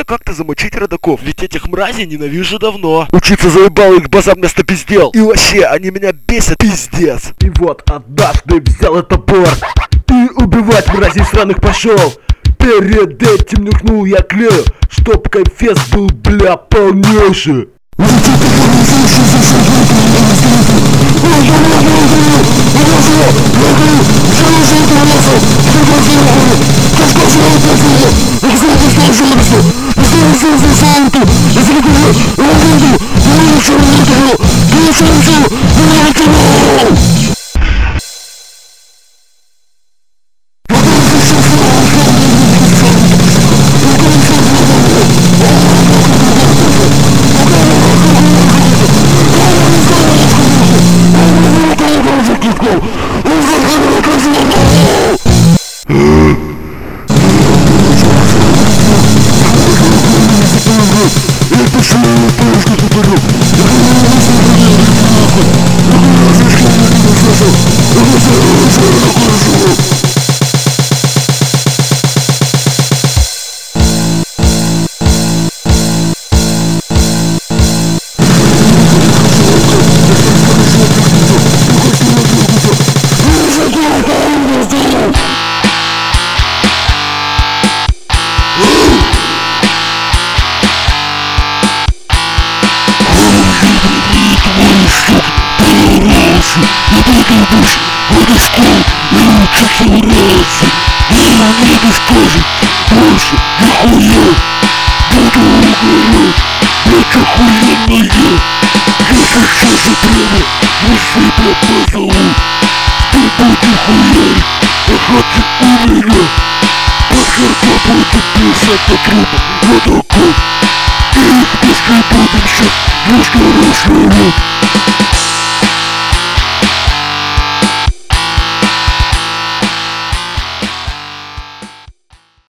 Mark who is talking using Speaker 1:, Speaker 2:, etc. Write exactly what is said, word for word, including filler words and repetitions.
Speaker 1: как-то замочить родаков, ведь этих мразей ненавижу давно. Учиться заебал, их базар вместо пиздел. И вообще, они меня бесят, пиздец. И вот однажды взял это топор и убивать мразей сраных пошел. Перед этим нюхнул я клею, чтоб кайфес был, бля, полнейший.
Speaker 2: Их без будем сейчас, дружно расширить.